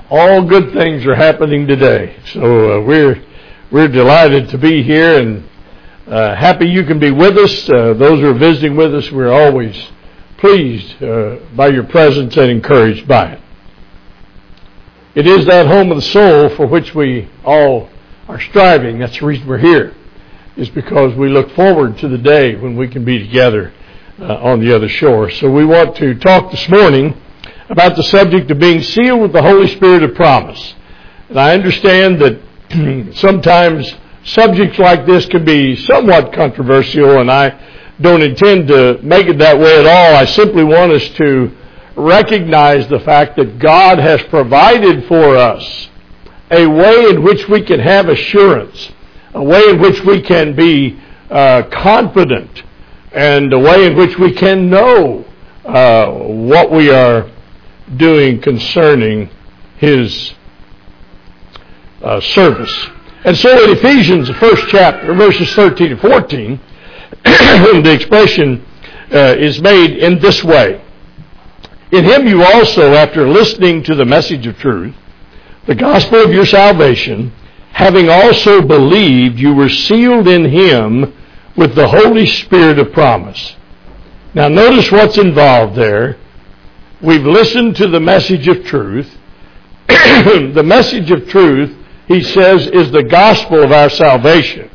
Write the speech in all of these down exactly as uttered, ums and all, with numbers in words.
all good things are happening today. So uh, we're we're delighted to be here and uh, happy you can be with us. Uh, those who are visiting with us, we're always pleased uh, by your presence and encouraged by it. It is that home of the soul for which we all are striving. That's the reason we're here, is because we look forward to the day when we can be together uh, on the other shore. So we want to talk this morning about the subject of being sealed with the Holy Spirit of promise. And I understand that sometimes subjects like this can be somewhat controversial, and I don't intend to make it that way at all. I simply want us to recognize the fact that God has provided for us a way in which we can have assurance, a way in which we can be uh, confident, and a way in which we can know uh, what we are doing concerning His uh, service. And so in Ephesians, the first chapter, verses thirteen and fourteen, the expression uh, is made in this way. In Him you also, after listening to the message of truth, the gospel of your salvation, having also believed, you were sealed in Him with the Holy Spirit of promise. Now notice what's involved there. We've listened to the message of truth. The message of truth, he says, is the gospel of our salvation.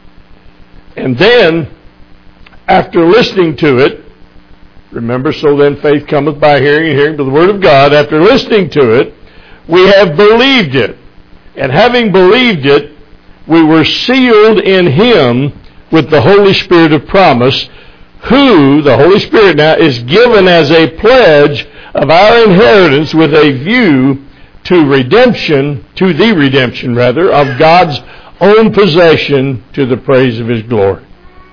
And then, after listening to it, remember, so then faith cometh by hearing, and hearing to the word of God. After listening to it, we have believed it. And having believed it, we were sealed in Him with the Holy Spirit of promise, who, the Holy Spirit now, is given as a pledge of our inheritance with a view to redemption, to the redemption rather, of God's own possession to the praise of His glory.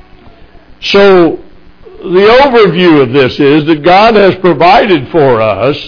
So, the overview of this is that God has provided for us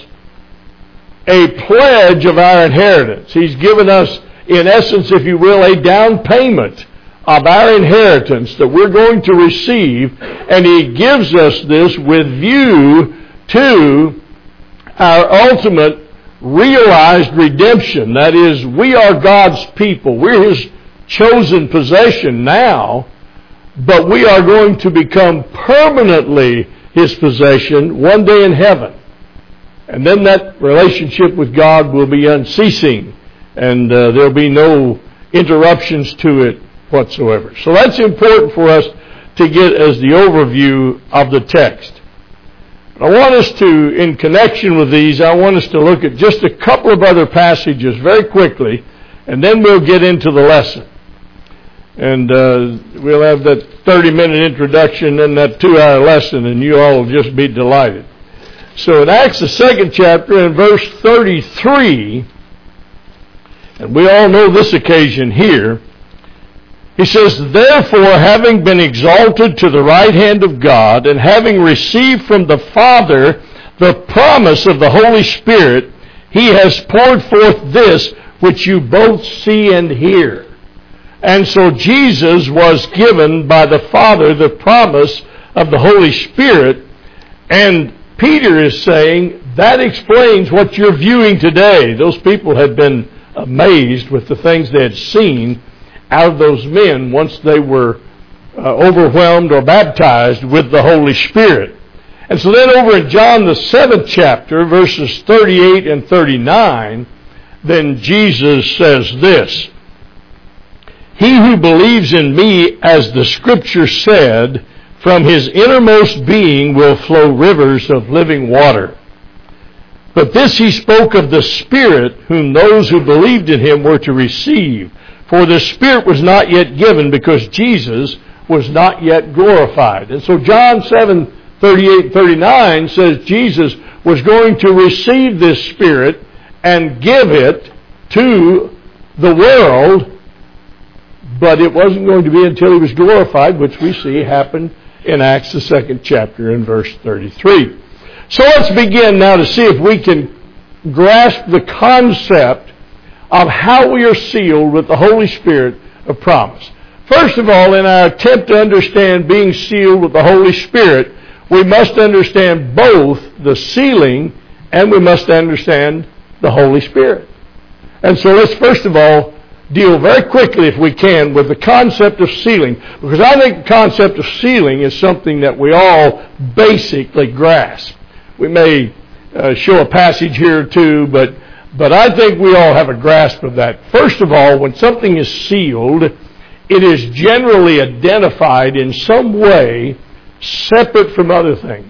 a pledge of our inheritance. He's given us, in essence, if you will, a down payment of our inheritance that we're going to receive, and He gives us this with view to our ultimate realized redemption. That is, we are God's people. We're His chosen possession now, but we are going to become permanently His possession one day in heaven. And then that relationship with God will be unceasing, and uh, there'll be no interruptions to it whatsoever. So that's important for us to get as the overview of the text. I want us to, in connection with these, I want us to look at just a couple of other passages very quickly, and then we'll get into the lesson. And uh, we'll have that thirty-minute introduction and that two-hour lesson, and you all will just be delighted. So in Acts, the second chapter, in verse thirty-three, and we all know this occasion here, he says, therefore, having been exalted to the right hand of God, and having received from the Father the promise of the Holy Spirit, He has poured forth this which you both see and hear. And so Jesus was given by the Father the promise of the Holy Spirit, and Peter is saying that explains what you're viewing today. Those people had been amazed with the things they had seen out of those men once they were uh, overwhelmed or baptized with the Holy Spirit. And so then over in John the seventh chapter, verses thirty-eight and thirty-nine, then Jesus says this, he who believes in me, as the Scripture said, from his innermost being will flow rivers of living water. But this he spoke of the Spirit, whom those who believed in Him were to receive. For the Spirit was not yet given, because Jesus was not yet glorified. And so John seven, thirty-eight, thirty-nine says Jesus was going to receive this Spirit and give it to the world, but it wasn't going to be until He was glorified, which we see happened in Acts, the second chapter, in verse thirty-three. So let's begin now to see if we can grasp the concept of how we are sealed with the Holy Spirit of promise. First of all, in our attempt to understand being sealed with the Holy Spirit, we must understand both the sealing and we must understand the Holy Spirit. And so let's first of all deal very quickly, if we can, with the concept of sealing. Because I think the concept of sealing is something that we all basically grasp. We may uh, show a passage here or two, but, but I think we all have a grasp of that. First of all, when something is sealed, it is generally identified in some way separate from other things.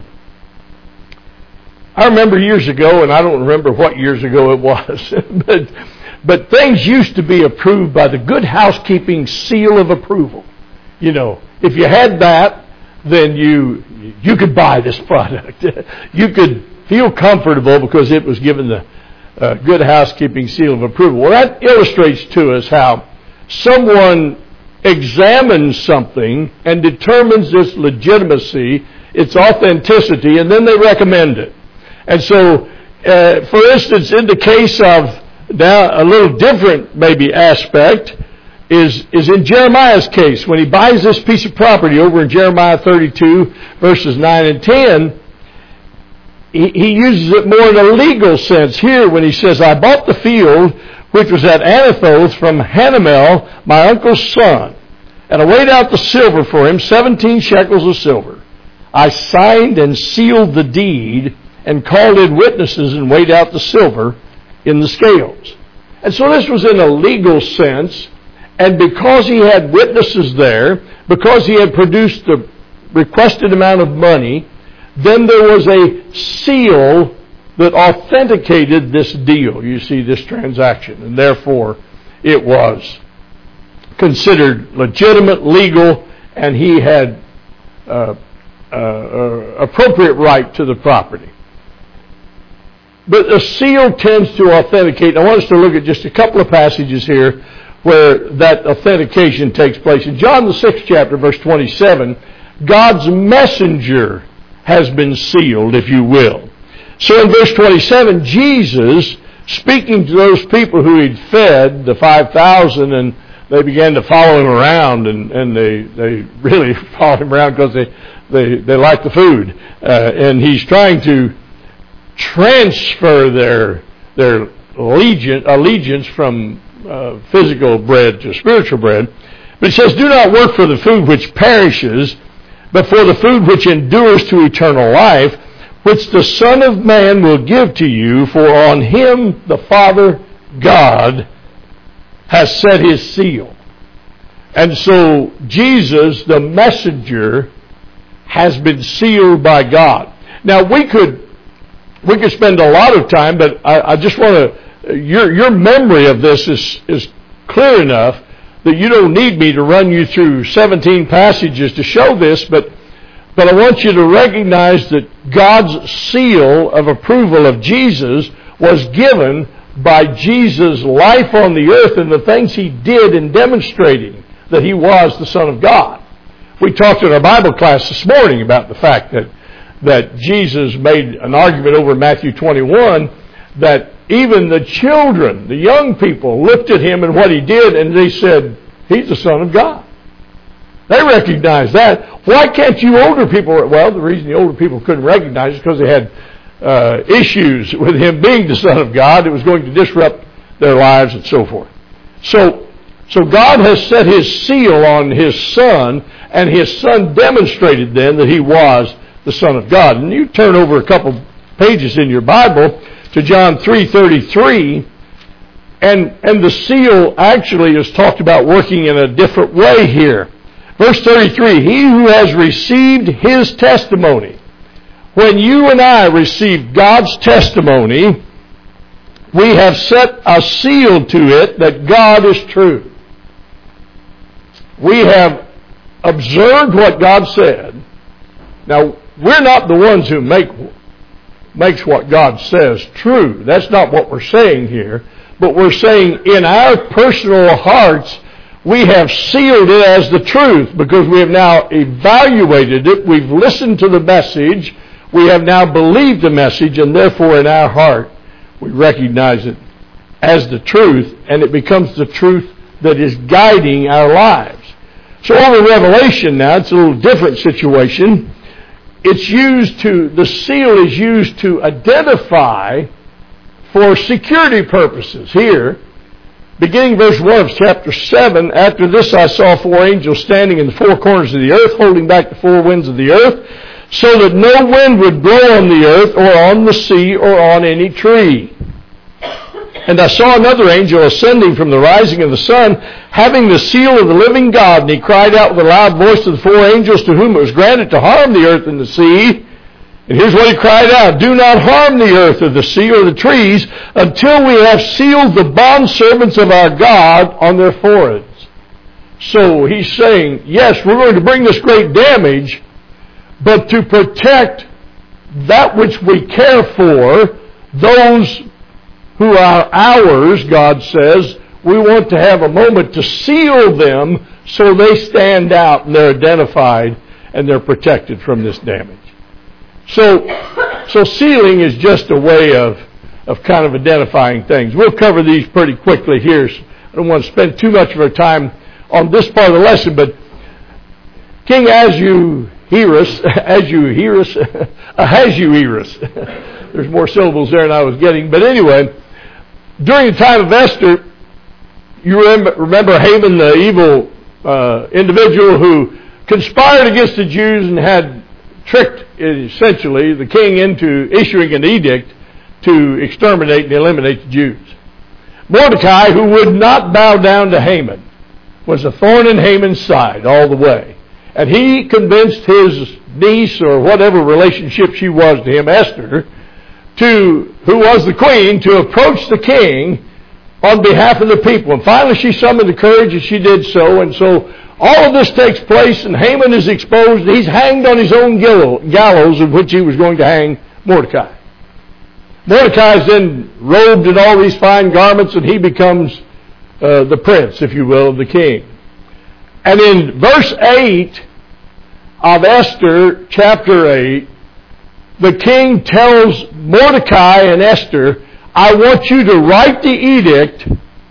I remember years ago, and I don't remember what years ago it was, but But things used to be approved by the Good Housekeeping seal of approval. You know, if you had that, then you you could buy this product. You could feel comfortable because it was given the uh, Good Housekeeping seal of approval. Well, that illustrates to us how someone examines something and determines its legitimacy, its authenticity, and then they recommend it. And so, uh, for instance, in the case of now, a little different maybe aspect is, is in Jeremiah's case. When he buys this piece of property over in Jeremiah thirty-two, verses nine and ten, he, he uses it more in a legal sense here when he says, I bought the field which was at Anathoth from Hanamel, my uncle's son, and I weighed out the silver for him, seventeen shekels of silver. I signed and sealed the deed and called in witnesses and weighed out the silver in the scales. And so this was in a legal sense, and because he had witnesses there, because he had produced the requested amount of money, then there was a seal that authenticated this deal, you see, this transaction, and therefore it was considered legitimate, legal, and he had uh, uh, uh, appropriate right to the property. But a seal tends to authenticate. I want us to look at just a couple of passages here where that authentication takes place. In John the sixth chapter, verse twenty-seven, God's messenger has been sealed, if you will. So in verse twenty-seven, Jesus, speaking to those people who he'd fed, the five thousand, and they began to follow him around, and, and they, they really followed him around because they, they, they liked the food. Uh, and he's trying to transfer their their allegiance, allegiance from uh, physical bread to spiritual bread. But it says, do not work for the food which perishes, but for the food which endures to eternal life, which the Son of Man will give to you, for on him the Father God has set his seal. And so Jesus, the messenger, has been sealed by God. Now we could We could spend a lot of time, but I, I just want to, your, your memory of this is, is clear enough that you don't need me to run you through seventeen passages to show this, but, but I want you to recognize that God's seal of approval of Jesus was given by Jesus' life on the earth and the things he did in demonstrating that he was the Son of God. We talked in our Bible class this morning about the fact that that Jesus made an argument over Matthew twenty-one that even the children, the young people, looked at him and what he did and they said, he's the Son of God. They recognized that. Why can't you older people? Well, the reason the older people couldn't recognize it is because they had uh, issues with him being the Son of God. It was going to disrupt their lives and so forth. So, so God has set his seal on his Son, and his Son demonstrated then that he was the Son of God. And you turn over a couple pages in your Bible to John three thirty-three, and, and the seal actually is talked about working in a different way here. Verse thirty-three, he who has received his testimony. When you and I receive God's testimony, we have set a seal to it that God is true. We have observed what God said. Now, we're not the ones who make makes what God says true. That's not what we're saying here. But we're saying in our personal hearts, we have sealed it as the truth because we have now evaluated it. We've listened to the message. We have now believed the message, and therefore in our heart, we recognize it as the truth, and it becomes the truth that is guiding our lives. So over Revelation now, it's a little different situation. It's used to, the seal is used to identify for security purposes here. Beginning verse one of chapter seven, after this I saw four angels standing in the four corners of the earth, holding back the four winds of the earth, so that no wind would blow on the earth or on the sea or on any tree. And I saw another angel ascending from the rising of the sun, having the seal of the living God. And he cried out with a loud voice to the four angels to whom it was granted to harm the earth and the sea. And here's what he cried out: do not harm the earth or the sea or the trees until we have sealed the bondservants of our God on their foreheads. So he's saying, yes, we're going to bring this great damage, but to protect that which we care for, those who are ours, God says, we want to have a moment to seal them so they stand out and they're identified and they're protected from this damage. So, so sealing is just a way of, of kind of identifying things. We'll cover these pretty quickly here. I don't want to spend too much of our time on this part of the lesson, but King Ahasuerus, Ahasuerus, Ahasuerus, there's more syllables there than I was getting, but anyway, during the time of Esther, you remember, remember Haman, the evil uh, individual who conspired against the Jews and had tricked, essentially, the king into issuing an edict to exterminate and eliminate the Jews. Mordecai, who would not bow down to Haman, was a thorn in Haman's side all the way. And he convinced his niece, or whatever relationship she was to him, Esther, to, who was the queen, to approach the king on behalf of the people. And finally she summoned the courage, and she did so. And so all of this takes place, and Haman is exposed. He's hanged on his own gallows in which he was going to hang Mordecai. Mordecai is then robed in all these fine garments, and he becomes uh, the prince, if you will, of the king. And in verse eight of Esther, chapter eight, the king tells Mordecai and Esther, I want you to write the edict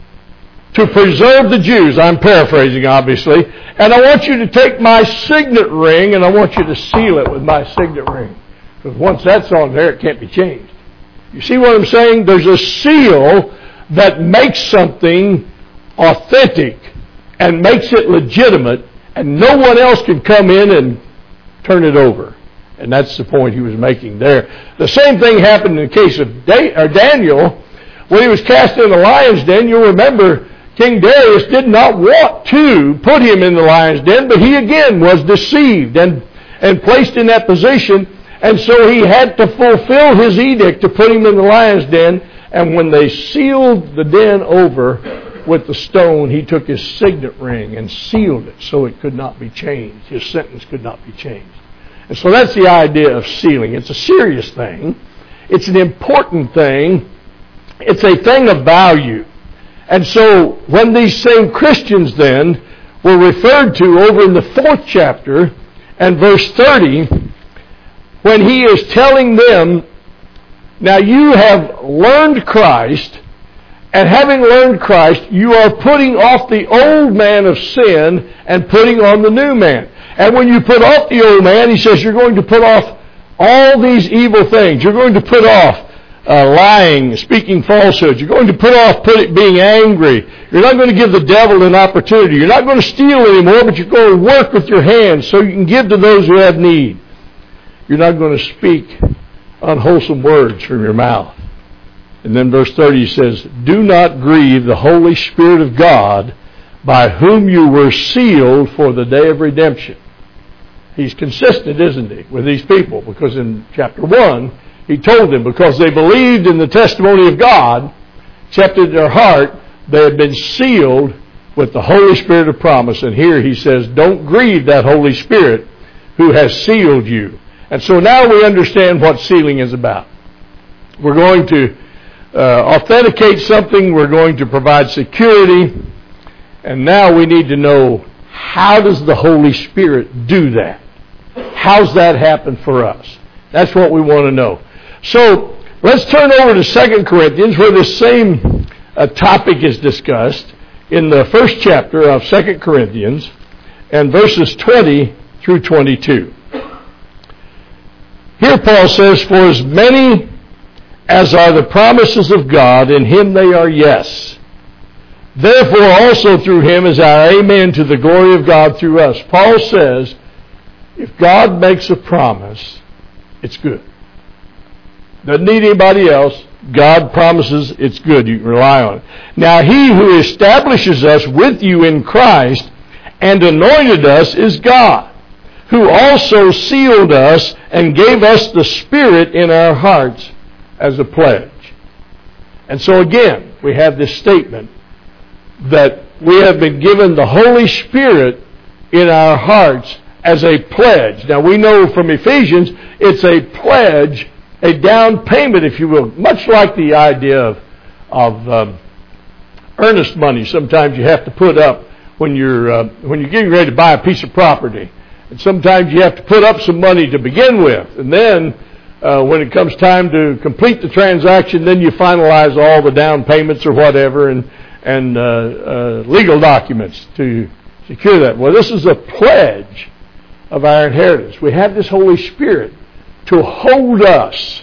to preserve the Jews. I'm paraphrasing, obviously. And I want you to take my signet ring and I want you to seal it with my signet ring. Because once that's on there, it can't be changed. You see what I'm saying? There's a seal that makes something authentic and makes it legitimate, and no one else can come in and turn it over. And that's the point he was making there. The same thing happened in the case of Daniel. When he was cast in the lion's den, you'll remember King Darius did not want to put him in the lion's den, but he again was deceived and, and placed in that position. And so he had to fulfill his edict to put him in the lion's den. And when they sealed the den over with the stone, he took his signet ring and sealed it so it could not be changed. His sentence could not be changed. And so that's the idea of sealing. It's a serious thing. It's an important thing. It's a thing of value. And so when these same Christians then were referred to over in the fourth chapter and verse thirty, when he is telling them, now you have learned Christ, and having learned Christ, you are putting off the old man of sin and putting on the new man. And when you put off the old man, he says you're going to put off all these evil things. You're going to put off uh, lying, speaking falsehoods. You're going to put off put it, being angry. You're not going to give the devil an opportunity. You're not going to steal anymore, but you're going to work with your hands so you can give to those who have need. You're not going to speak unwholesome words from your mouth. And then verse thirty says, do not grieve the Holy Spirit of God, by whom you were sealed for the day of redemption. He's consistent, isn't he, with these people? Because in chapter one, he told them because they believed in the testimony of God, accepted their heart, they had been sealed with the Holy Spirit of promise. And here he says, don't grieve that Holy Spirit who has sealed you. And so now we understand what sealing is about. We're going to uh, authenticate something. We're going to provide security. And now we need to know, how does the Holy Spirit do that? How's that happen for us? That's what we want to know. So let's turn over to Second Corinthians, where this same uh, topic is discussed in the first chapter of Second Corinthians, and verses twenty through twenty-two. Here Paul says, for as many as are the promises of God, in Him they are yes. Therefore also through Him is our amen to the glory of God through us. Paul says, if God makes a promise, it's good. Doesn't need anybody else. God promises it's good. You can rely on it. Now He who establishes us with you in Christ and anointed us is God, who also sealed us and gave us the Spirit in our hearts as a pledge. And so again, we have this statement that we have been given the Holy Spirit in our hearts as a pledge. Now we know from Ephesians, it's a pledge, a down payment, if you will, much like the idea of, of um, earnest money sometimes you have to put up when you're, uh, when you're getting ready to buy a piece of property. And sometimes you have to put up some money to begin with. And then uh, when it comes time to complete the transaction, then you finalize all the down payments or whatever and, and uh, uh, legal documents to secure that. Well, this is a pledge of our inheritance. We have this Holy Spirit to hold us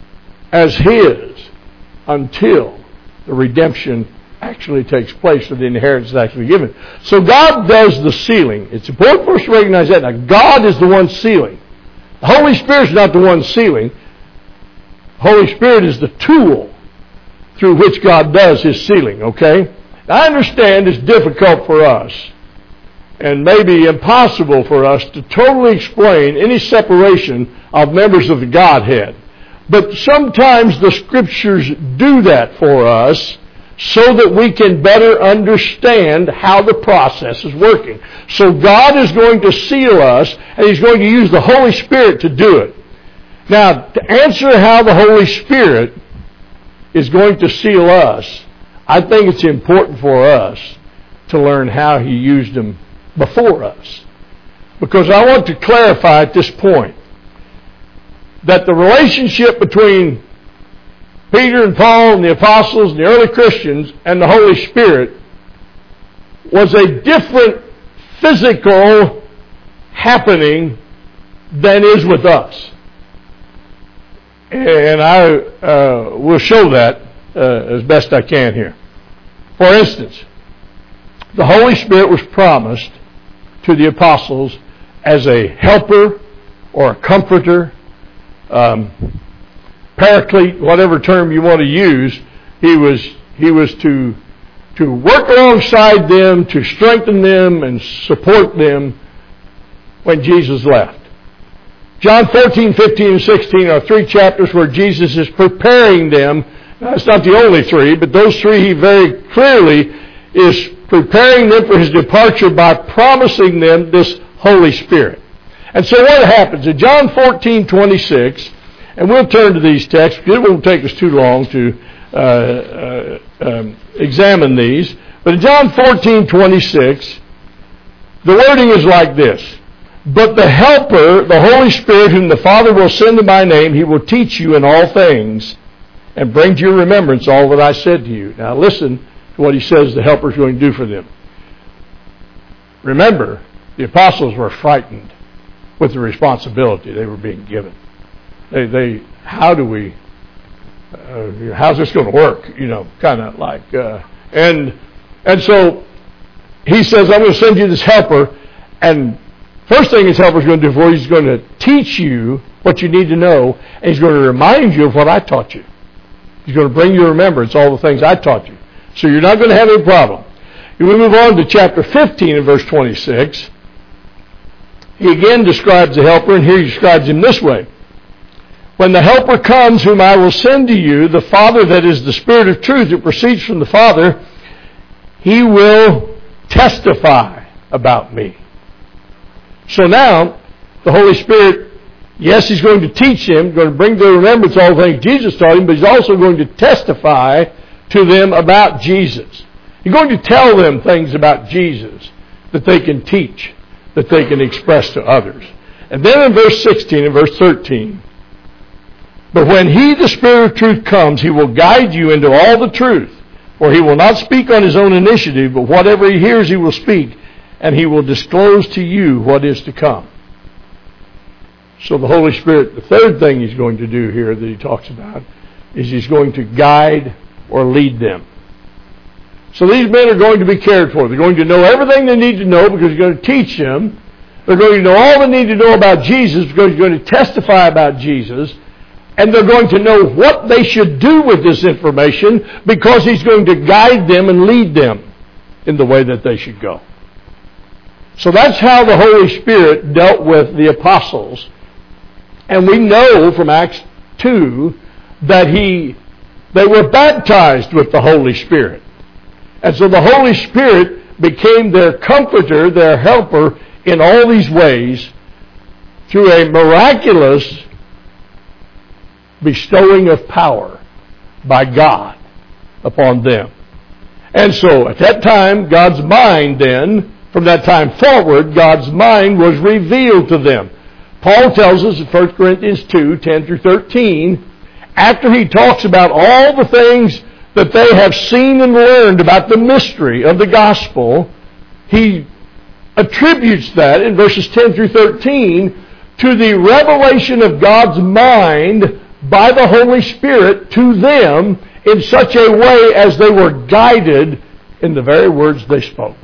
as His until the redemption actually takes place, or the inheritance is actually given. So God does the sealing. It's important for us to recognize that. Now, God is the one sealing. The Holy Spirit is not the one sealing. The Holy Spirit is the tool through which God does His sealing, okay? Now, I understand it's difficult for us and maybe impossible for us to totally explain any separation of members of the Godhead. But sometimes the Scriptures do that for us so that we can better understand how the process is working. So God is going to seal us, and He's going to use the Holy Spirit to do it. Now, to answer how the Holy Spirit is going to seal us, I think it's important for us to learn how He used them before us. Because I want to clarify at this point that the relationship between Peter and Paul and the apostles and the early Christians and the Holy Spirit was a different physical happening than is with us. And I uh, will show that uh, as best I can here. For instance, the Holy Spirit was promised to the apostles as a helper or a comforter, um, paraclete, whatever term you want to use. He was he was to to work alongside them, to strengthen them and support them when Jesus left. John fourteen, fifteen, and sixteen are three chapters where Jesus is preparing them. Now, it's not the only three, but those three He very clearly is preparing them for His departure by promising them this Holy Spirit. And so what happens? In John fourteen, twenty-six, and we'll turn to these texts, because it won't take us too long to uh, uh, um, examine these. But in John fourteen, twenty-six, the wording is like this. But the Helper, the Holy Spirit, whom the Father will send in my name, He will teach you in all things and bring to your remembrance all that I said to you. Now listen to what He says the Helper is going to do for them. Remember, the apostles were frightened with the responsibility they were being given. They, they, how do we, uh, how's this going to work? You know, kind of like, uh, and, and so He says, I'm going to send you this Helper, and first thing His Helper is going to do for you, He's going to teach you what you need to know, and He's going to remind you of what I taught you. He's going to bring you to remembrance all the things I taught you. So you're not going to have any problem. If we move on to chapter fifteen and verse twenty-six, He again describes the Helper, and here He describes Him this way. When the Helper comes, whom I will send to you, the Father that is the Spirit of truth that proceeds from the Father, He will testify about me. So now, the Holy Spirit, yes, He's going to teach them, going to bring to remembrance all the things Jesus taught Him, but He's also going to testify to them about Jesus. He's going to tell them things about Jesus that they can teach, that they can express to others. And then in verse sixteen and verse thirteen, but when He, the Spirit of truth, comes, He will guide you into all the truth, for He will not speak on His own initiative, but whatever He hears He will speak, and He will disclose to you what is to come. So the Holy Spirit, the third thing He's going to do here that He talks about, is He's going to guide or lead them. So these men are going to be cared for. They're going to know everything they need to know because He's going to teach them. They're going to know all they need to know about Jesus because He's going to testify about Jesus. And they're going to know what they should do with this information because He's going to guide them and lead them in the way that they should go. So that's how the Holy Spirit dealt with the apostles. And we know from Acts two that he, they were baptized with the Holy Spirit. And so the Holy Spirit became their comforter, their helper in all these ways through a miraculous bestowing of power by God upon them. And so at that time, God's mind then, from that time forward, God's mind was revealed to them. Paul tells us in First Corinthians two, ten through thirteen, after he talks about all the things that they have seen and learned about the mystery of the gospel, he attributes that in verses ten through thirteen to the revelation of God's mind by the Holy Spirit to them in such a way as they were guided in the very words they spoke.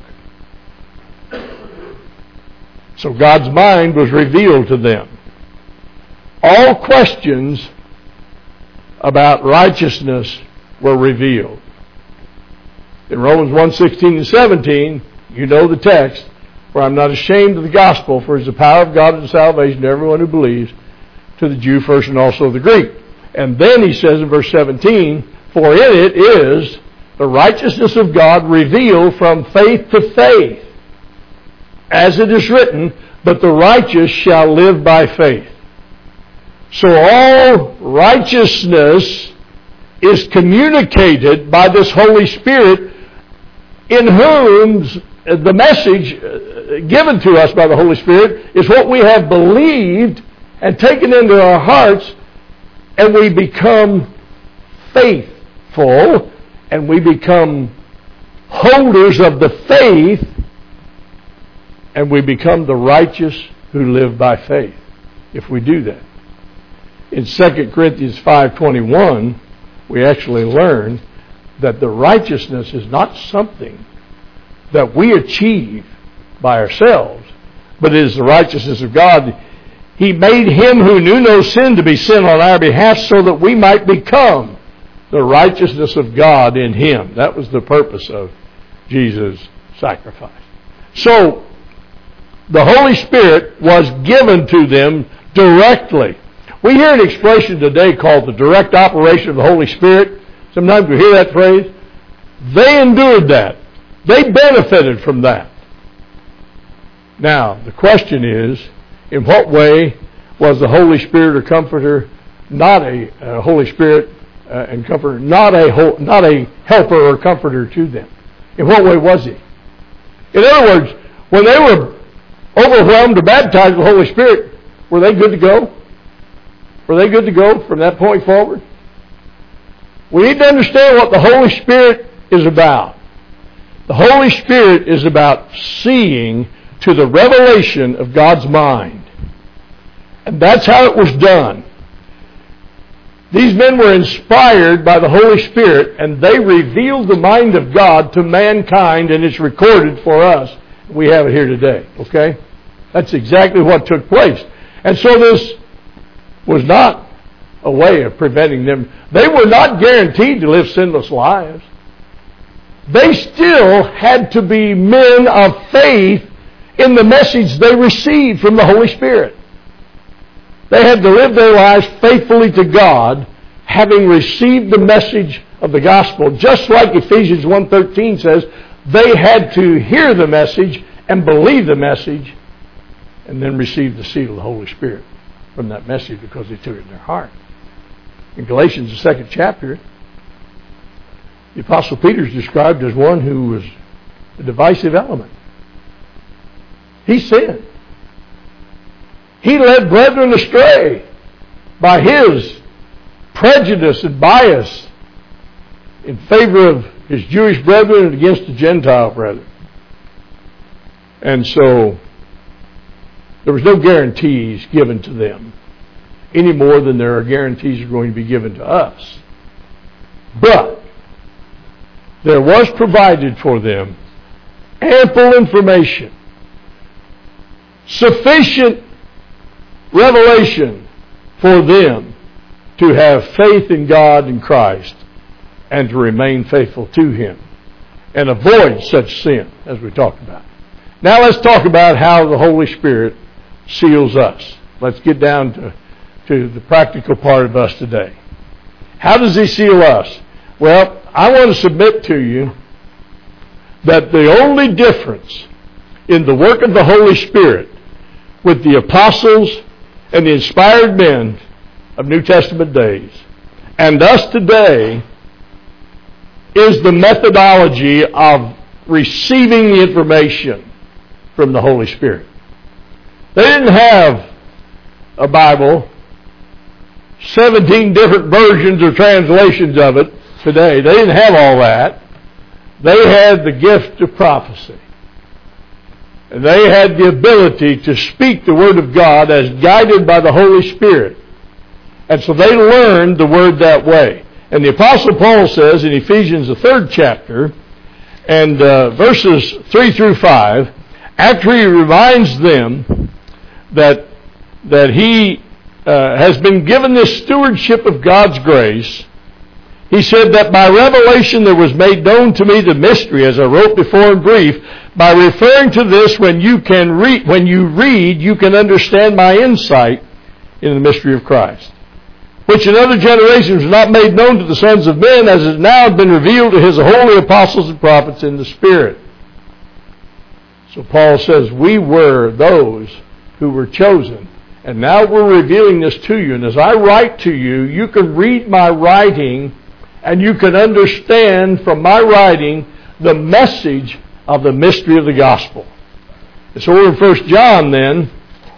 So God's mind was revealed to them. All questions about righteousness were revealed. In Romans one, sixteen and seventeen, you know the text, for I'm not ashamed of the gospel, for it is the power of God unto salvation to everyone who believes, to the Jew first and also the Greek. And then he says in verse seventeen, for in it is the righteousness of God revealed from faith to faith, as it is written, but the righteous shall live by faith. So all righteousness is communicated by this Holy Spirit, in whom the message given to us by the Holy Spirit is what we have believed and taken into our hearts, and we become faithful, and we become holders of the faith, and we become the righteous who live by faith, if we do that. In Second Corinthians five twenty-one, we actually learn that the righteousness is not something that we achieve by ourselves, but it is the righteousness of God. He made Him who knew no sin to be sin on our behalf so that we might become the righteousness of God in Him. That was the purpose of Jesus' sacrifice. So, the Holy Spirit was given to them directly. We hear an expression today called the direct operation of the Holy Spirit. Sometimes we hear that phrase. They endured that. They benefited from that. Now, the question is, in what way was the Holy Spirit or Comforter not a uh, Holy Spirit uh, and Comforter, not a ho- not a helper or comforter to them? In what way was He? In other words, when they were overwhelmed or baptized with the Holy Spirit, were they good to go? Were they good to go from that point forward? We need to understand what the Holy Spirit is about. The Holy Spirit is about seeing to the revelation of God's mind. And that's how it was done. These men were inspired by the Holy Spirit, and they revealed the mind of God to mankind, and it's recorded for us. We have it here today, okay? That's exactly what took place. And so this was not a way of preventing them. They were not guaranteed to live sinless lives. They still had to be men of faith in the message they received from the Holy Spirit. They had to live their lives faithfully to God, having received the message of the gospel. Just like Ephesians one thirteen says, they had to hear the message and believe the message, and then receive the seal of the Holy Spirit from that message because they took it in their heart. In Galatians, the second chapter, the Apostle Peter is described as one who was a divisive element. He sinned. He led brethren astray by his prejudice and bias in favor of his Jewish brethren and against the Gentile brethren. And so there was no guarantees given to them any more than there are guarantees are going to be given to us But there was provided for them ample information, sufficient revelation for them to have faith in God and Christ and to remain faithful to Him and avoid such sin as we talked about. Now let's talk about how the Holy Spirit seals us. Let's get down to, to the practical part of us today. How does He seal us? Well, I want to submit to you that the only difference in the work of the Holy Spirit with the apostles and the inspired men of New Testament days and us today is the methodology of receiving the information from the Holy Spirit. They didn't have a Bible, seventeen different versions or translations of it today. They didn't have all that. They had the gift of prophecy. And they had the ability to speak the Word of God as guided by the Holy Spirit. And so they learned the Word that way. And the Apostle Paul says in Ephesians, the third chapter, and uh, verses three through five, after he reminds them that, that he uh, has been given this stewardship of God's grace, he said that by revelation there was made known to me the mystery, as I wrote before in brief. By referring to this, when you can read, when you read, you can understand my insight in the mystery of Christ, which in other generations was not made known to the sons of men, as it now has been revealed to His holy apostles and prophets in the Spirit. So Paul says, we were those who were chosen, and now we're revealing this to you. And as I write to you, you can read my writing, and you can understand from my writing the message of the mystery of the gospel. So we're in First John then.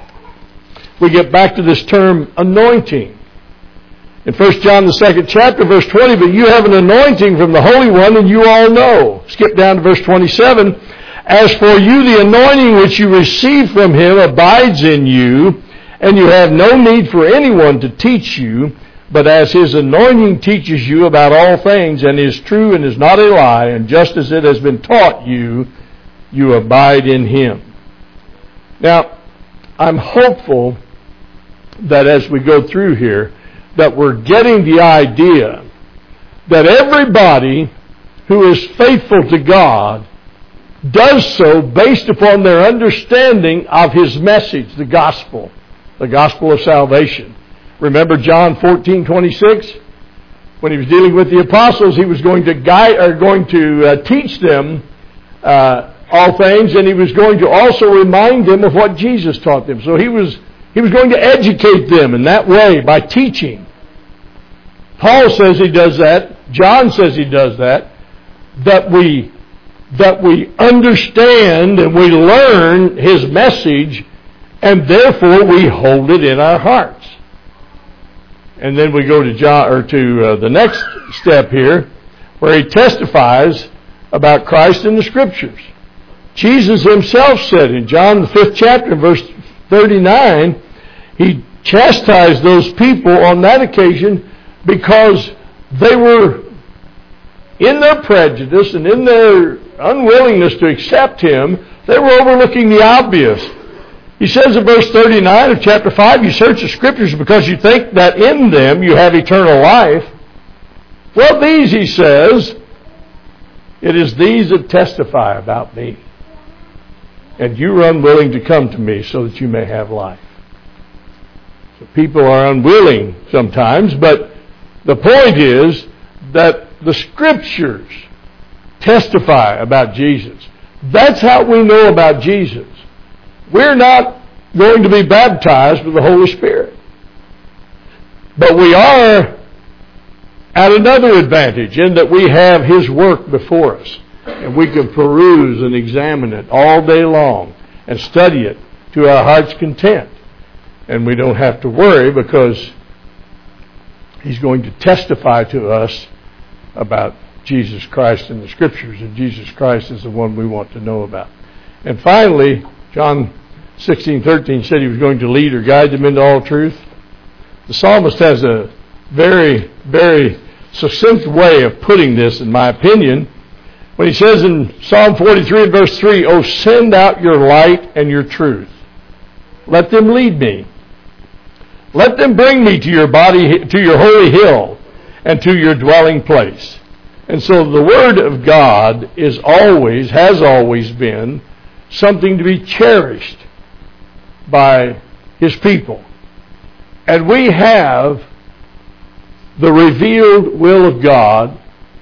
We get back to this term anointing. In First John, the second chapter, verse twenty, but you have an anointing from the Holy One, and you all know. Skip down to verse twenty-seven. As for you, the anointing which you receive from Him abides in you, and you have no need for anyone to teach you, but as His anointing teaches you about all things, and is true and is not a lie, and just as it has been taught you, you abide in Him. Now, I'm hopeful that as we go through here, that we're getting the idea that everybody who is faithful to God does so based upon their understanding of His message, the gospel, the gospel of salvation. Remember John fourteen twenty-six? When He was dealing with the apostles, He was going to guide, or going to uh, teach them uh, all things, and He was going to also remind them of what Jesus taught them. So He was He was going to educate them in that way by teaching. Paul says He does that. John says He does that. That we that we understand and we learn His message, and therefore we hold it in our hearts. And then we go to John, or to uh, the next step here, where He testifies about Christ in the Scriptures. Jesus Himself said in John the fifth chapter, verse thirty-nine, He chastised those people on that occasion because they were, in their prejudice and in their unwillingness to accept Him, they were overlooking the obvious. He says in verse thirty-nine of chapter five, you search the Scriptures because you think that in them you have eternal life. Well, these, He says, it is these that testify about me. And you are unwilling to come to me so that you may have life. So people are unwilling sometimes, but the point is that the Scriptures testify about Jesus. That's how we know about Jesus. We're not going to be baptized with the Holy Spirit. But we are at another advantage in that we have His work before us. And we can peruse and examine it all day long and study it to our heart's content. And we don't have to worry because He's going to testify to us about Jesus Christ in the Scriptures. And Jesus Christ is the one we want to know about. And finally, John sixteen thirteen said He was going to lead or guide them into all truth. The psalmist has a very, very succinct way of putting this, in my opinion, when he says in Psalm forty-three and verse three, "Oh, send out your light and your truth. Let them lead me. Let them bring me to your body, to your holy hill, and to your dwelling place." And so the Word of God is always, has always been, something to be cherished by His people. And we have the revealed will of God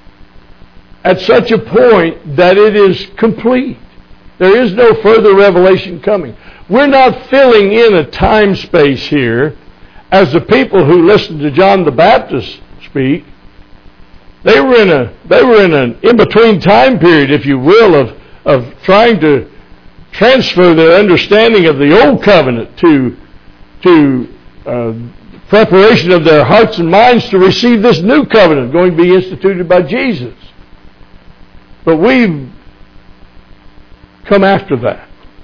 at such a point that it is complete. There is no further revelation coming. We're not filling in a time space here as the people who listened to John the Baptist speak. They were in a they were in an in-between time period, if you will, of of trying to transfer their understanding of the old covenant to to uh, preparation of their hearts and minds to receive this new covenant going to be instituted by Jesus. But we've come after that.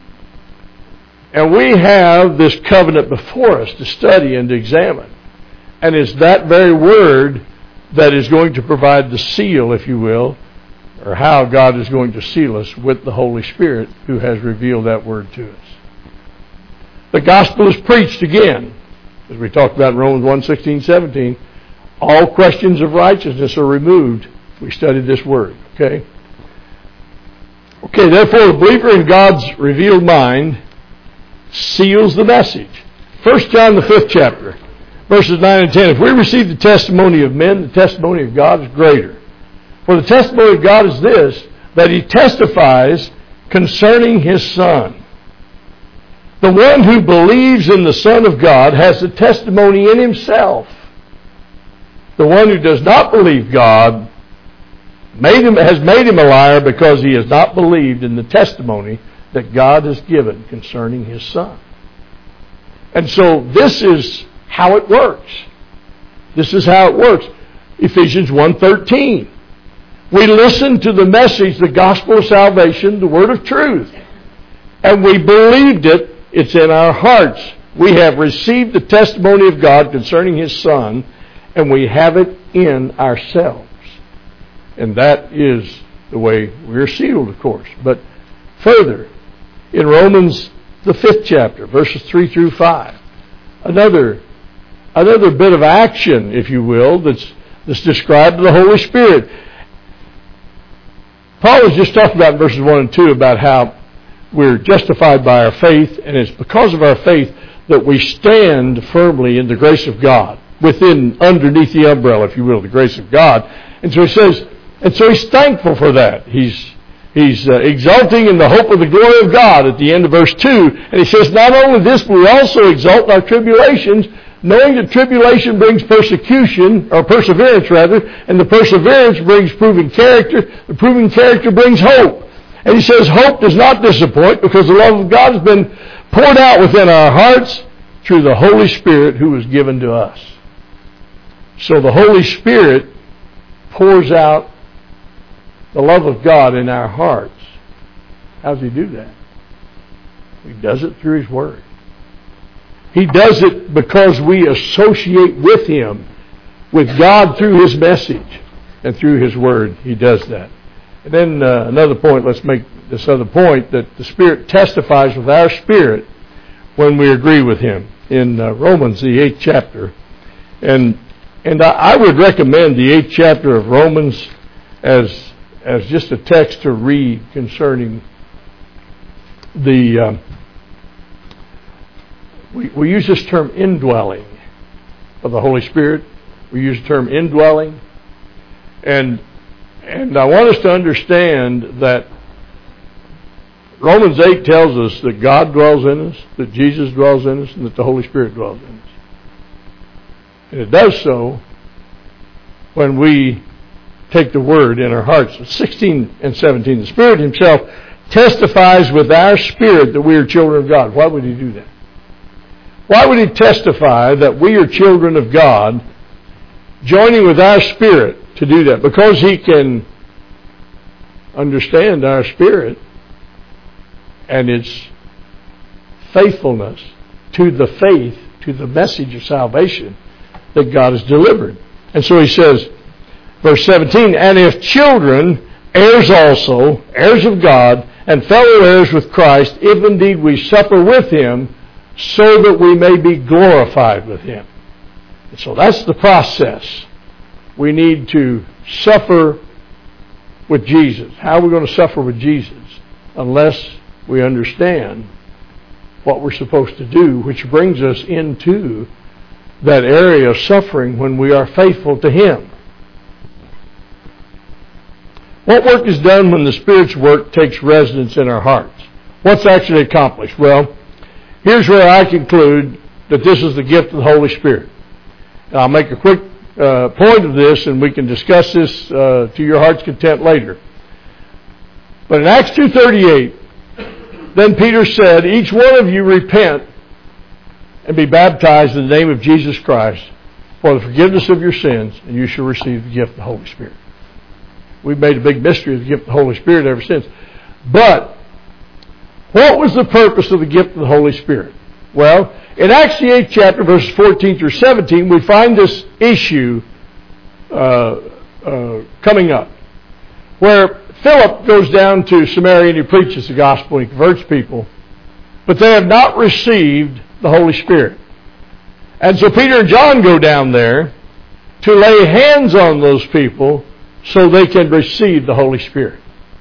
And we have this covenant before us to study and to examine. And it's that very word that is going to provide the seal, if you will, or how God is going to seal us with the Holy Spirit who has revealed that word to us. The gospel is preached again, as we talked about in Romans one, sixteen, seventeen. All questions of righteousness are removed. We studied this word, okay? Okay, therefore the believer in God's revealed mind seals the message. First John the fifth chapter, verses nine and ten. If we receive the testimony of men, the testimony of God is greater. For the testimony of God is this, that He testifies concerning His Son. The one who believes in the Son of God has the testimony in himself. The one who does not believe God made him, has made him a liar, because he has not believed in the testimony that God has given concerning His Son. And so this is how it works. This is how it works. Ephesians one thirteen. We listen to the message, the gospel of salvation, the word of truth. And we believed it. It's in our hearts. We have received the testimony of God concerning His Son, and we have it in ourselves. And that is the way we're sealed, of course. But further, in Romans, the fifth chapter, verses three through five, another, another bit of action, if you will, that's, that's described to the Holy Spirit. Paul was just talking about in verses one and two about how we're justified by our faith, and it's because of our faith that we stand firmly in the grace of God, within, underneath the umbrella, if you will, the grace of God. And so he says, and so he's thankful for that. He's he's uh, exulting in the hope of the glory of God at the end of verse two. And he says, not only this, but we also exult in our tribulations, knowing that tribulation brings persecution, or perseverance rather, and the perseverance brings proven character. The proven character brings hope. And he says, hope does not disappoint, because the love of God has been poured out within our hearts through the Holy Spirit who was given to us. So the Holy Spirit pours out the love of God in our hearts. How does He do that? He does it through His Word. He does it because we associate with Him, with God, through His message and through His Word. He does that. And then uh, another point, let's make this other point, that the Spirit testifies with our spirit when we agree with Him. In uh, Romans, the eighth chapter. And and I, I would recommend the eighth chapter of Romans as as just a text to read concerning the... Uh, we, we use this term indwelling of the Holy Spirit. We use the term indwelling. And And I want us to understand that Romans eight tells us that God dwells in us, that Jesus dwells in us, and that the Holy Spirit dwells in us. And it does so when we take the Word in our hearts. sixteen and seventeen, the Spirit Himself testifies with our spirit that we are children of God. Why would He do that? Why would He testify that we are children of God, joining with our spirit to do that? Because He can understand our spirit and its faithfulness to the faith, to the message of salvation that God has delivered. And so He says, Verse seventeen, and if children, heirs also, heirs of God, and fellow heirs with Christ, if indeed we suffer with Him, so that we may be glorified with Him. And so that's the process. We need to suffer with Jesus. How are we going to suffer with Jesus? Unless we understand what we're supposed to do, which brings us into that area of suffering when we are faithful to Him. What work is done when the Spirit's work takes residence in our hearts? What's actually accomplished? Well, here's where I conclude that this is the gift of the Holy Spirit. And I'll make a quick uh, point of this, and we can discuss this uh, to your heart's content later. But in Acts two thirty-eight, then Peter said, each one of you repent and be baptized in the name of Jesus Christ for the forgiveness of your sins, and you shall receive the gift of the Holy Spirit. We've made a big mystery of the gift of the Holy Spirit ever since. But what was the purpose of the gift of the Holy Spirit? Well, in Acts the eighth chapter, verses fourteen through seventeen, we find this issue uh, uh, coming up, where Philip goes down to Samaria and he preaches the gospel and he converts people, but they have not received the Holy Spirit. And so Peter and John go down there to lay hands on those people so they can receive the Holy Spirit.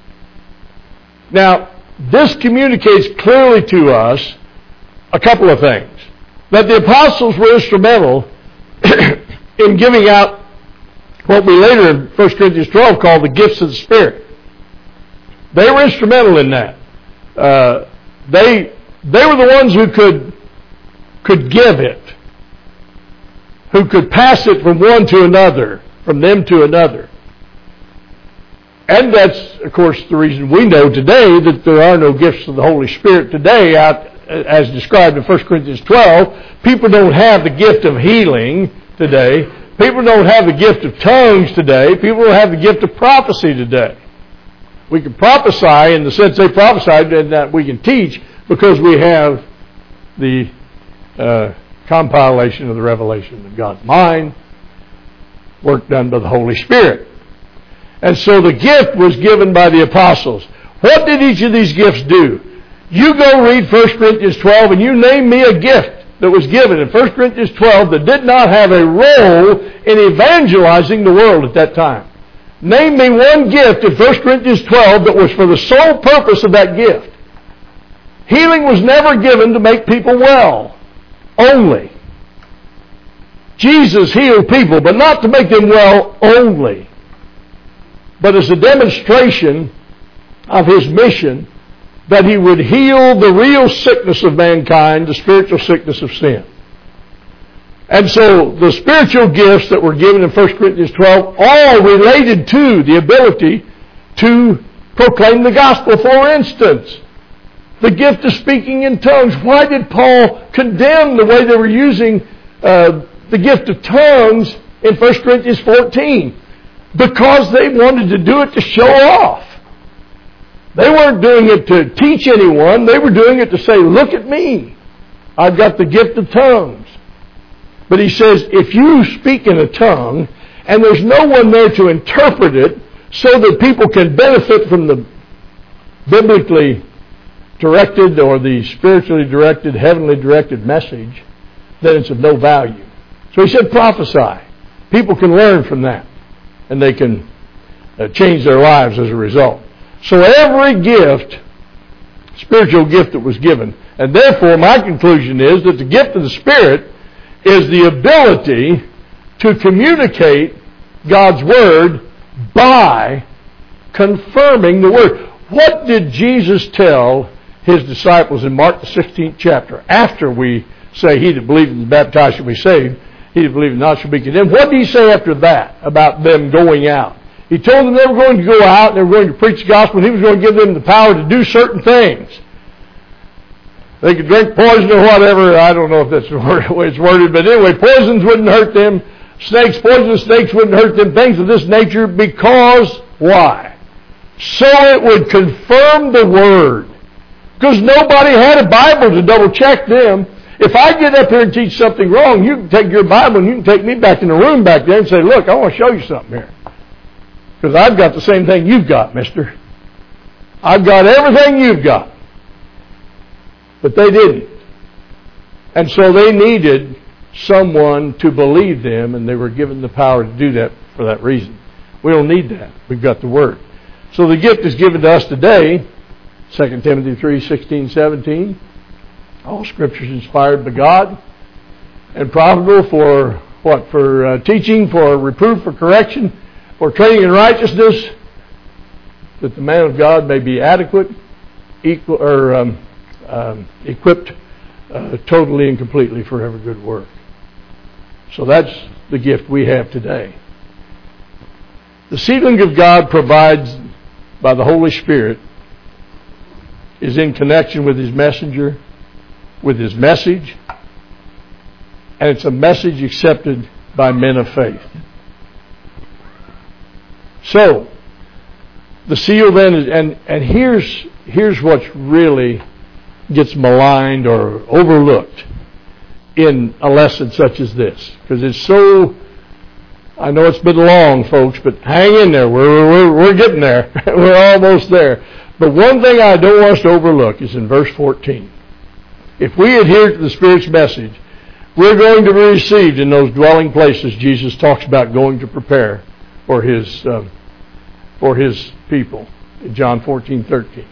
Now, this communicates clearly to us a couple of things. That the apostles were instrumental in giving out what we later in First Corinthians twelve call the gifts of the Spirit. They were instrumental in that. Uh, they they were the ones who could could give it, who could pass it from one to another, from them to another. And that's, of course, the reason we know today that there are no gifts of the Holy Spirit today out as described in First Corinthians twelve. People don't have the gift of healing today. People don't have the gift of tongues today. People don't have the gift of prophecy today. We can prophesy in the sense they prophesied, and that we can teach because we have the uh, compilation of the revelation of God's mind, work done by the Holy Spirit. And so the gift was given by the apostles. What did each of these gifts do? You go read First Corinthians twelve and you name me a gift that was given in First Corinthians twelve that did not have a role in evangelizing the world at that time. Name me one gift in First Corinthians twelve that was for the sole purpose of that gift. Healing was never given to make people well, only. Jesus healed people, but not to make them well only, but as a demonstration of His mission that He would heal the real sickness of mankind, the spiritual sickness of sin. And so the spiritual gifts that were given in First Corinthians twelve all related to the ability to proclaim the gospel. For instance, the gift of speaking in tongues. Why did Paul condemn the way they were using uh, the gift of tongues in First Corinthians fourteen? Because they wanted to do it to show off. They weren't doing it to teach anyone. They were doing it to say, look at me. I've got the gift of tongues. But he says, if you speak in a tongue and there's no one there to interpret it so that people can benefit from the biblically directed or the spiritually directed, heavenly directed message, then it's of no value. So he said prophesy. People can learn from that and they can uh, change their lives as a result. So every gift, spiritual gift that was given, and therefore my conclusion is that the gift of the Spirit is the ability to communicate God's Word by confirming the Word. What did Jesus tell His disciples in Mark the sixteenth chapter? After we say, he that believeth and is baptized shall be saved, he that believeth not shall be condemned. What did He say after that about them going out? He told them they were going to go out and they were going to preach the gospel, and He was going to give them the power to do certain things. They could drink poison or whatever. I don't know if that's the way it's worded, but anyway, poisons wouldn't hurt them. Snakes, poisonous snakes wouldn't hurt them. Things of this nature. Because why? So it would confirm the Word. Because nobody had a Bible to double check them. If I get up here and teach something wrong, you can take your Bible and you can take me back in the room back there and say, look, I want to show you something here. Because I've got the same thing you've got, mister. I've got everything you've got. But they didn't. And so they needed someone to believe them, and they were given the power to do that for that reason. We don't need that. We've got the Word. So the gift is given to us today, Second Timothy three, sixteen, seventeen. All Scripture is inspired by God and profitable for what? For uh, teaching, for reproof, for correction, for training in righteousness, that the man of God may be adequate, equal, or um, um, equipped uh, totally and completely for every good work. So that's the gift we have today. The sealing of God provides by the Holy Spirit is in connection with His messenger, with His message, and it's a message accepted by men of faith. So, the seal then is, and, and here's, here's what's really gets maligned or overlooked in a lesson such as this. Because it's so, I know it's been long, folks, but hang in there. We're, we're, we're getting there. We're almost there. But one thing I don't want us to overlook is in verse fourteen. If we adhere to the Spirit's message, we're going to be received in those dwelling places Jesus talks about going to prepare for His um, for His people in John fourteen, thirteen.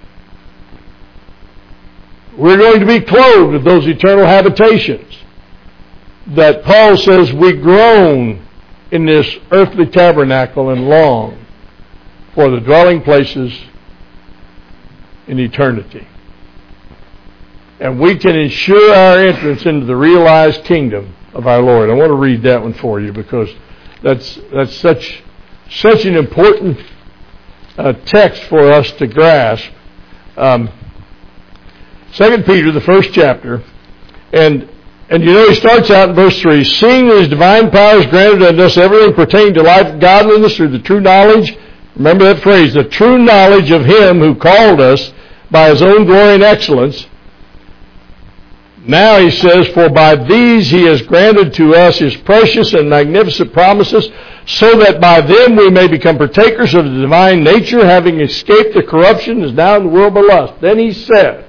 We're going to be clothed with those eternal habitations that Paul says we groan in this earthly tabernacle and long for the dwelling places in eternity. And we can ensure our entrance into the realized kingdom of our Lord. I want to read that one for you because that's that's such such an important uh, text for us to grasp. Um, Second Peter, the first chapter, and and you know he starts out in verse three, seeing that His divine power is granted unto us everything pertaining to life and godliness through the true knowledge. Remember that phrase, the true knowledge of Him who called us by His own glory and excellence. Now he says, for by these He has granted to us His precious and magnificent promises, so that by them we may become partakers of the divine nature, having escaped the corruption that is now in the world by lust. Then he says,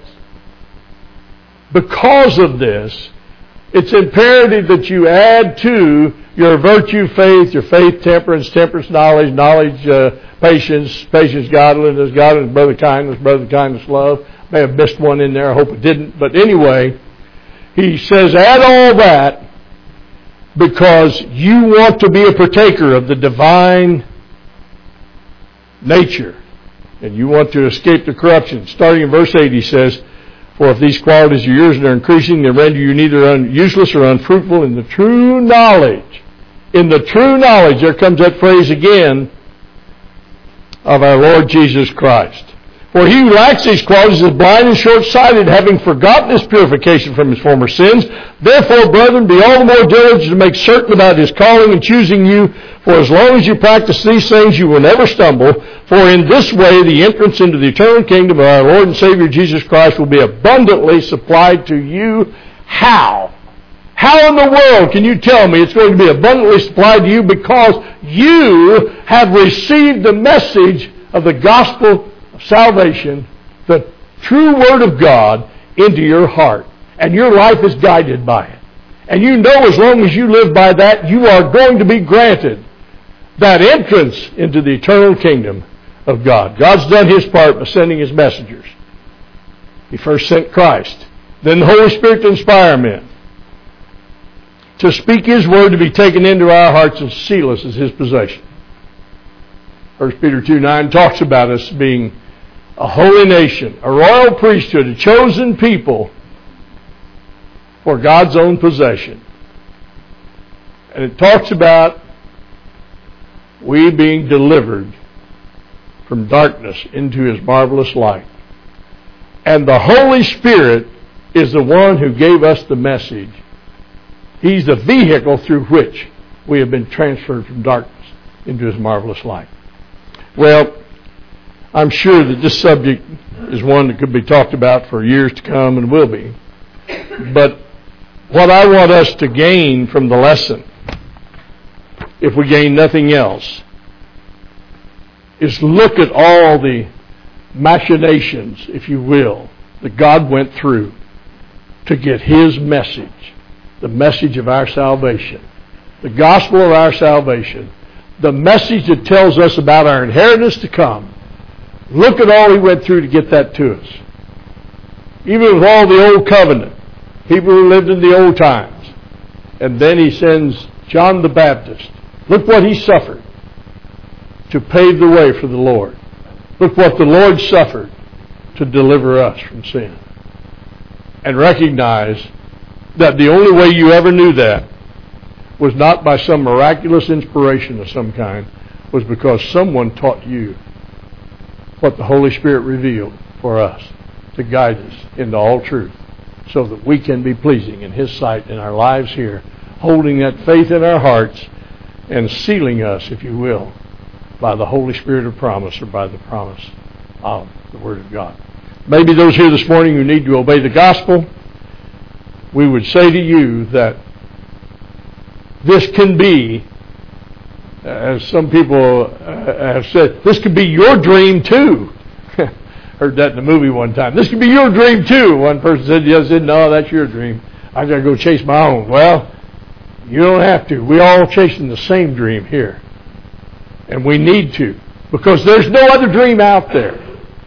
because of this, it's imperative that you add to your virtue, faith, your faith, temperance, temperance, knowledge, knowledge, uh, patience, patience, godliness, godliness, brother kindness, brother kindness, love. May have missed one in there. I hope it didn't. But anyway, he says add all that because you want to be a partaker of the divine nature. And you want to escape the corruption. Starting in verse eight, he says, for if these qualities are yours and are increasing, they render you neither un- useless or unfruitful in the true knowledge. In the true knowledge, there comes that phrase again, of our Lord Jesus Christ. For he who lacks these qualities is blind and short-sighted, having forgotten his purification from his former sins. Therefore, brethren, be all the more diligent to make certain about His calling and choosing you. For as long as you practice these things, you will never stumble. For in this way, the entrance into the eternal kingdom of our Lord and Savior Jesus Christ will be abundantly supplied to you. How? How in the world can you tell me it's going to be abundantly supplied to you? Because you have received the message of the gospel of salvation, the true Word of God, into your heart. And your life is guided by it. And you know as long as you live by that, you are going to be granted that entrance into the eternal kingdom of God. God's done His part by sending His messengers. He first sent Christ. Then the Holy Spirit to inspire men to speak His word, to be taken into our hearts and seal us as His possession. First Peter two nine talks about us being a holy nation, a royal priesthood, a chosen people for God's own possession. And it talks about we being delivered from darkness into His marvelous light. And the Holy Spirit is the one who gave us the message. He's the vehicle through which we have been transferred from darkness into His marvelous light. Well, I'm sure that this subject is one that could be talked about for years to come and will be. But what I want us to gain from the lesson, if we gain nothing else, is look at all the machinations, if you will, that God went through to get His message, the message of our salvation, the gospel of our salvation, the message that tells us about our inheritance to come. Look at all He went through to get that to us. Even with all the old covenant, people who lived in the old times. And then He sends John the Baptist. Look what he suffered to pave the way for the Lord. Look what the Lord suffered to deliver us from sin. And recognize that the only way you ever knew that was not by some miraculous inspiration of some kind, was because someone taught you what the Holy Spirit revealed for us to guide us into all truth, so that we can be pleasing in His sight in our lives here, holding that faith in our hearts and sealing us, if you will, by the Holy Spirit of promise, or by the promise of the Word of God. Maybe those here this morning who need to obey the gospel, we would say to you that this can be, as some people have said, this could be your dream too. Heard that in a movie one time. This could be your dream too. One person said, yes, said, no, that's your dream. I got to go chase my own. Well, you don't have to. We're all chasing the same dream here. And we need to, because there's no other dream out there.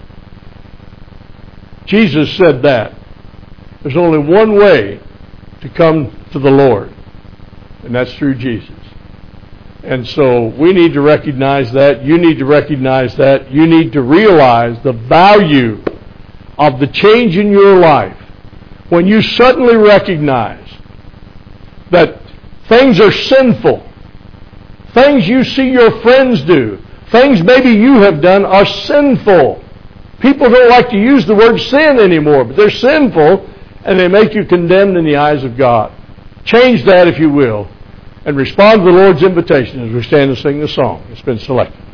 Jesus said that. There's only one way to come to the Lord, and that's through Jesus. And so we need to recognize that. You need to recognize that. You need to realize the value of the change in your life when you suddenly recognize that things are sinful. Things you see your friends do, things maybe you have done, are sinful. People don't like to use the word sin anymore, but they're sinful, and they make you condemned in the eyes of God. Change that, if you will, and respond to the Lord's invitation as we stand and sing the song. It's been selected.